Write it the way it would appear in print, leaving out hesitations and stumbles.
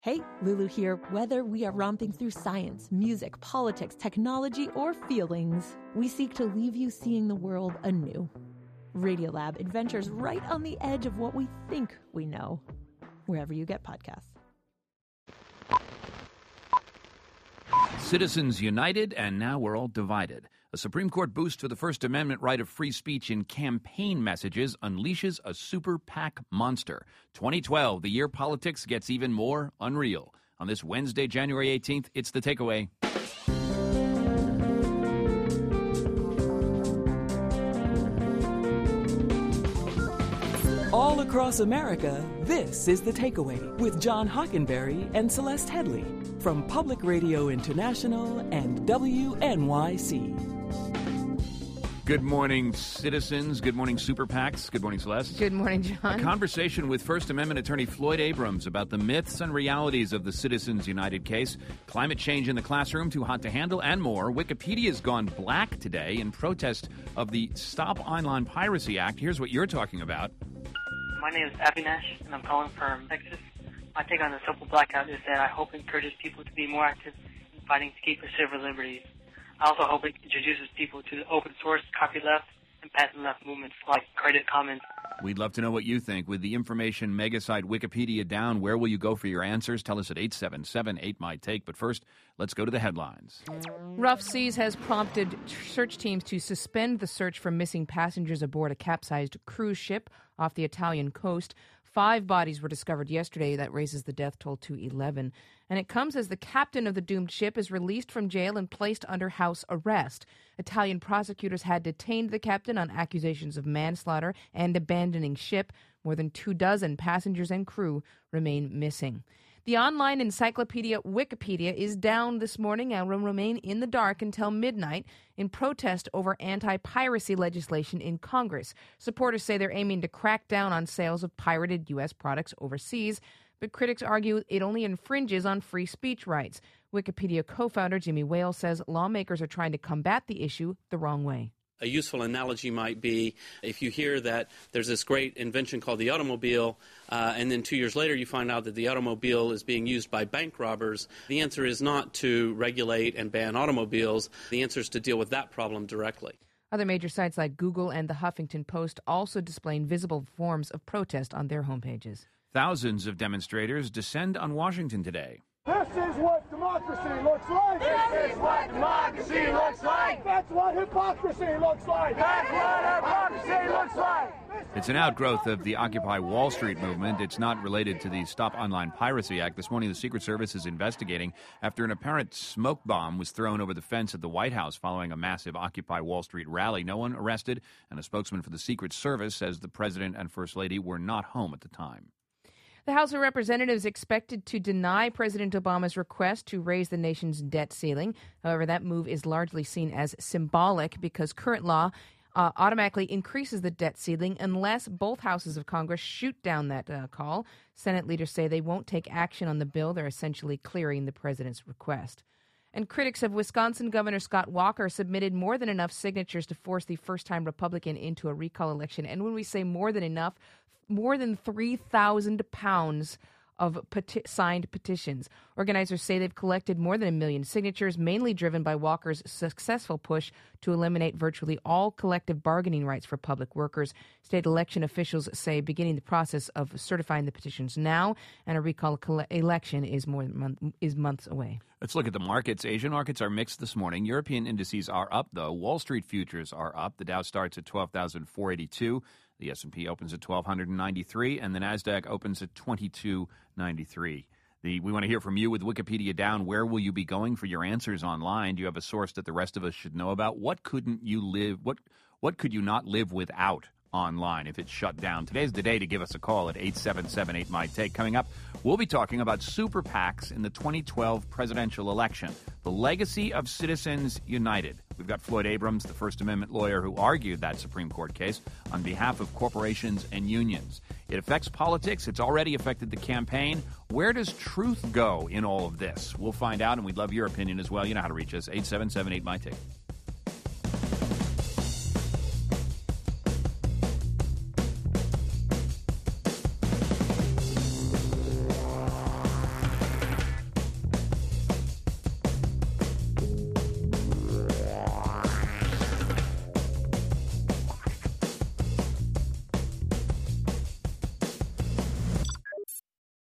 Hey, Lulu here. Whether we are romping through science, music, politics, technology, or feelings, we seek to leave you seeing the world anew. Radiolab adventures right on the edge of what we think we know, wherever you get podcasts. Citizens united, and now we're all divided. A Supreme Court boost to the First Amendment right of free speech in campaign messages unleashes a super PAC monster. 2012, the year politics gets even more unreal. On this Wednesday, January 18th, it's The Takeaway. All across America, this is The Takeaway with John Hockenberry and Celeste Headley from Public Radio International and WNYC. Good morning, citizens. Good morning, Super PACs. Good morning, Celeste. Good morning, John. A conversation with First Amendment attorney Floyd Abrams about the myths and realities of the Citizens United case, climate change in the classroom, too hot to handle, and more. Wikipedia's gone black today in protest of the Stop Online Piracy Act. Here's what you're talking about. My name is Abinash, and I'm calling from Texas. My take on the Simple Blackout is that I hope it encourages people to be more active in fighting to keep their civil liberties. I also hope it introduces people to the open source, copyleft, and patent left movements like Creative Commons. We'd love to know what you think. With the information mega site Wikipedia down, where will you go for your answers? Tell us at 877-8MY-TAKE. But first, let's go to the headlines. Rough seas has prompted search teams to suspend the search for missing passengers aboard a capsized cruise ship off the Italian coast. 5 bodies were discovered yesterday. That raises the death toll to 11. And it comes as the captain of the doomed ship is released from jail and placed under house arrest. Italian prosecutors had detained the captain on accusations of manslaughter and abandoning ship. More than 24 passengers and crew remain missing. The online encyclopedia Wikipedia is down this morning and will remain in the dark until midnight in protest over anti-piracy legislation in Congress. Supporters say they're aiming to crack down on sales of pirated U.S. products overseas, but critics argue it only infringes on free speech rights. Wikipedia co-founder Jimmy Wales says lawmakers are trying to combat the issue the wrong way. A useful analogy might be if you hear that there's this great invention called the automobile, and then 2 years later you find out that the automobile is being used by bank robbers. The answer is not to regulate and ban automobiles. The answer is to deal with that problem directly. Other major sites like Google and the Huffington Post also displaying visible forms of protest on their homepages. Thousands of demonstrators descend on Washington today. This is what democracy looks like. This is what democracy looks like. That's what hypocrisy looks like. That's what hypocrisy looks like. It's an outgrowth of the Occupy Wall Street movement. It's not related to the Stop Online Piracy Act. This morning, the Secret Service is investigating after an apparent smoke bomb was thrown over the fence at the White House following a massive Occupy Wall Street rally. No one arrested, and a spokesman for the Secret Service says the president and First Lady were not home at the time. The House of Representatives expected to deny President Obama's request to raise the nation's debt ceiling. However, that move is largely seen as symbolic because current law automatically increases the debt ceiling unless both houses of Congress shoot down that call. Senate leaders say they won't take action on the bill. They're essentially clearing the president's request. And critics of Wisconsin Governor Scott Walker submitted more than enough signatures to force the first-time Republican into a recall election. And when we say more than enough, more than 3,000 pounds of signed petitions. Organizers say they've collected more than 1 million signatures, mainly driven by Walker's successful push to eliminate virtually all collective bargaining rights for public workers. State election officials say beginning the process of certifying the petitions now, and a recall election is months away. Let's look at the markets. Asian markets are mixed this morning. European indices are up, though. Wall Street futures are up. The Dow starts at 12,482. The S&P opens at 1,293, and the NASDAQ opens at 2,293. We want to hear from you with Wikipedia down. Where will you be going for your answers online? Do you have a source that the rest of us should know about? What could you not live without online if it's shut down? Today's the day to give us a call at 877-8MY-TAKE. Coming up, we'll be talking about super PACs in the 2012 presidential election, the legacy of Citizens United. We've got Floyd Abrams, the First Amendment lawyer who argued that Supreme Court case on behalf of corporations and unions. It affects politics. It's already affected the campaign. Where does truth go in all of this? We'll find out, and we'd love your opinion as well. You know how to reach us, 877-8MY-TAKE.